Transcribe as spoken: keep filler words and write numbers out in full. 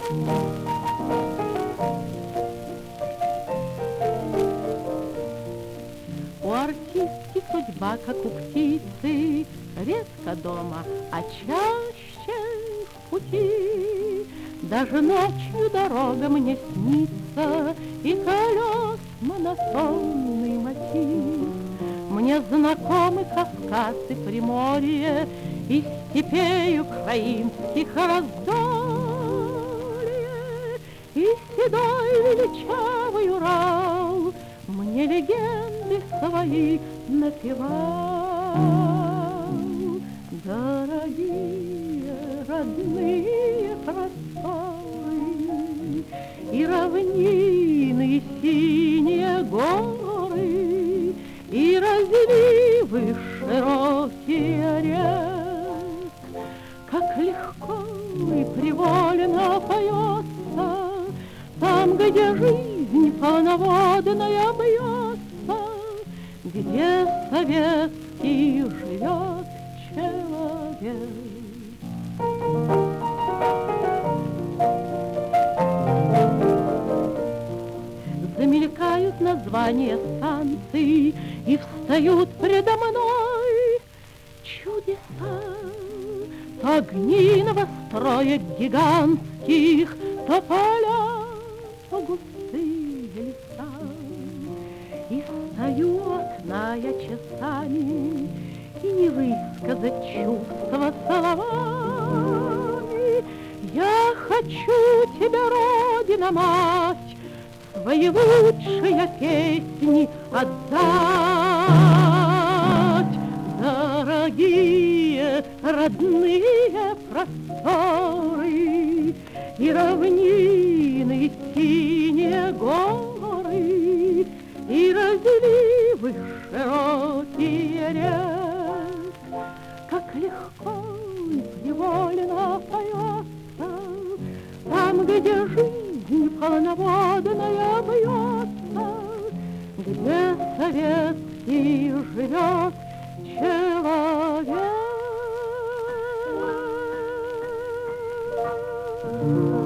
У артистки судьба, как у птицы, редко дома, а чаще в пути. Даже ночью дорога мне снится, и колес монотонный мотив. Мне знакомы Кавказ и Приморье, и степей украинских раздолье, и седой величавый Урал мне легенды свои напевал. Дорогие родные просторы, и равнины, и синие горы, и разливы широкие рек, как легко и привольно поется там, где жизнь полноводная бьется, где советский живет человек. Замелькают названия станций и встают предо мной чудеса. То огни новостроек гигантских, то поля, то густые леса. И стою у окна я часами, и не высказать чувства словами. Я хочу тебя, Родина, мать, свои лучшие песни отдать. Дорогие родные просторы, и равнины, и синие горы, и разливы широкие рек, как легко и привольно поется там, где жизнь полноводная бьется, где советский живет человек.